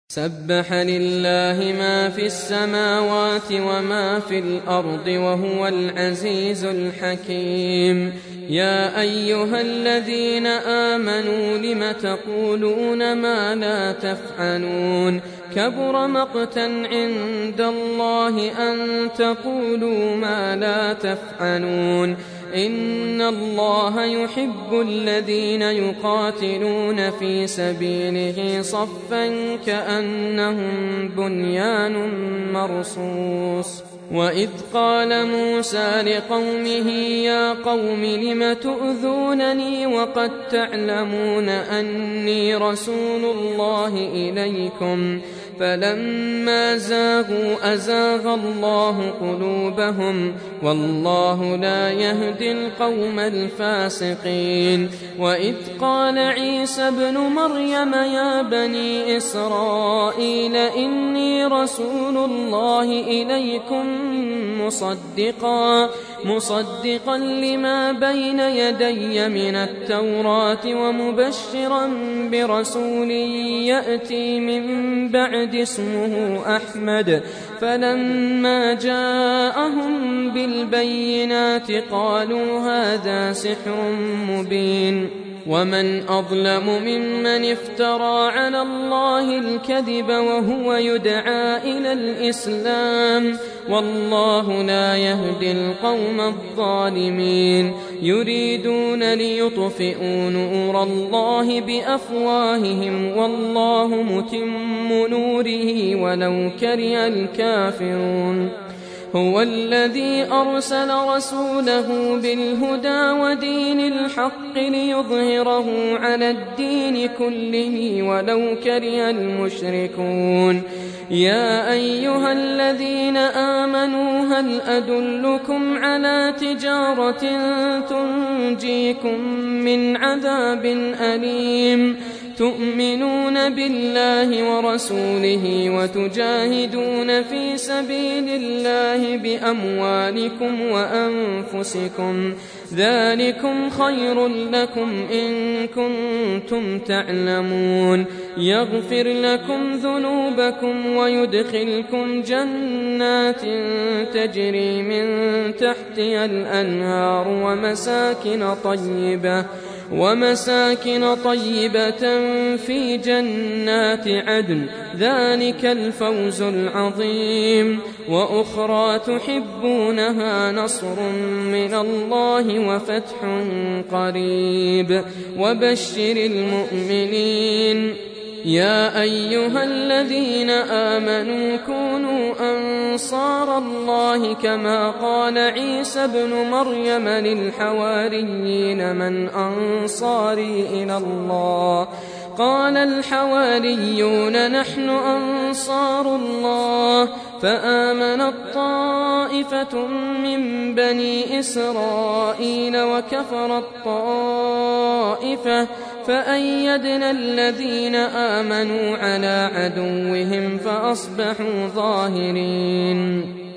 سبح لله ما في السماوات وما في الأرض وهو العزيز الحكيم. يا أيها الذين آمنوا لم تقولون ما لا تفعلون كبر مقتا عند الله أن تقولوا ما لا تفعلون إن الله يحب الذين يقاتلون في سبيله صفا كأنهم بنيان مرصوص. وإذ قال موسى لقومه يا قوم لم تؤذونني وقد تعلمون أني رسول الله إليكم فلما زاغوا أزاغ الله قلوبهم والله لا يهدي القوم الفاسقين. وإذ قال عيسى ابن مريم يا بني إسرائيل إني رسول الله إليكم مصدقا لما بين يدي من التوراة ومبشرا برسول يأتي من بعد اسمه أحمد. فلما جاءهم بالبينات قالوا هذا سحر مبين. ومن أظلم ممن افترى على الله الكذب وهو يدعى إلى الإسلام والله لا يهدي القوم الظالمين. يريدون ليطفئوا نور الله بأفواههم والله متم نوره ولو كره الكافرون. هو الذي أرسل رسوله بالهدى ودين الحق ليظهره على الدين كله ولو كره المشركون. يا أيها الذين آمنوا هل أدلكم على تجارة تنجيكم من عذاب أليم تؤمنون بالله ورسوله وتجاهدون في سبيل الله بأموالكم وأنفسكم ذلكم خير لكم إن كنتم تعلمون. يغفر لكم ذنوبكم ويدخلكم جنات تجري من تحتها الأنهار ومساكن طيبة في جنات عدن ذلك الفوز العظيم. وأخرى تحبونها نصر من الله وفتح قريب وبشر المؤمنين. يا أيها الذين آمنوا كونوا أنصار الله كما قال عيسى ابن مريم للحواريين من أنصاري إلى الله قال الحواريون نحن أنصار الله. فآمنت طائفة من بني إسرائيل وكفرت طائفة فأيدنا الذين آمنوا على عدوهم فأصبحوا ظاهرين.